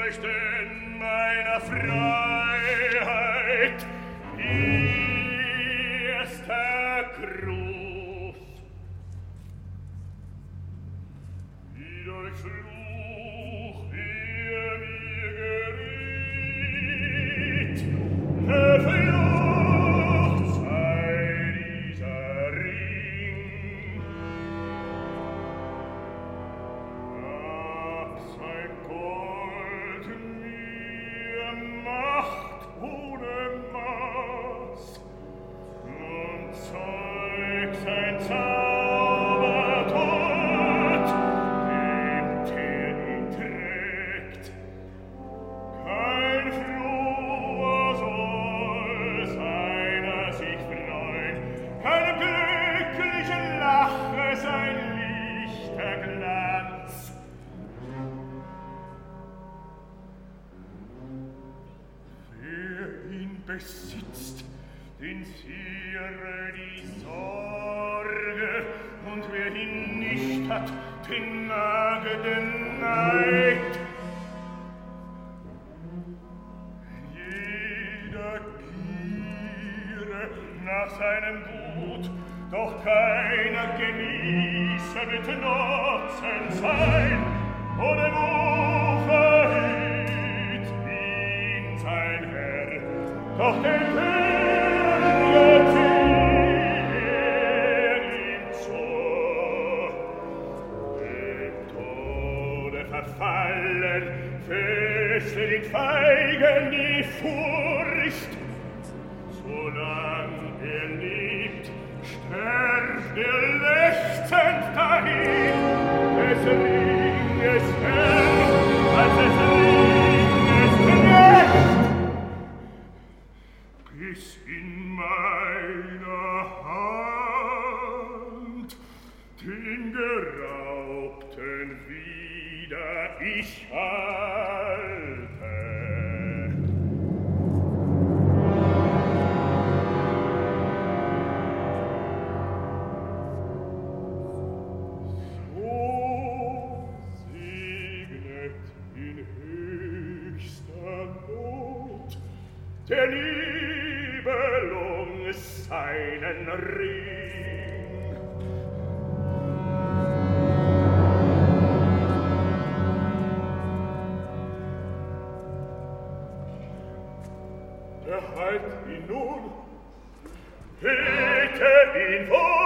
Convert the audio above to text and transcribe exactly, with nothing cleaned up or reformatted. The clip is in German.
Leuchten meiner Freiheit, erster Gruß. Wie durch Fluch er mir geriet, verflucht sei dieser Ring. Gab sein Gold mir Macht ohne Maß, und Zeug sein Zaubertod, dem Tier ihn trägt. Kein Froher soll seiner sich freuen, keinem glücklichen Lache sein lichter Glanz. Wer ihn besitzt, den zehre die Sorge, und wer ihn nicht hat, den nage den Neid. Jeder giere nach seinem Gut, doch keiner genieße mit Nutzen sein, ohne Wucher hüt ihn sein Herr, doch den König zieht er ihm zu. Dem Tode verfallen, feste den Feigen die Furcht. Solang er lebt, sterbt er lechzend dahin, des Ringes Herr, als des Ringes Knecht. Bis in meiner Hand den Geraubten wieder ich halte. So segnet in höchster Not der Nibelung seinen Ring. Er halt ihn nun, hüte ihn vor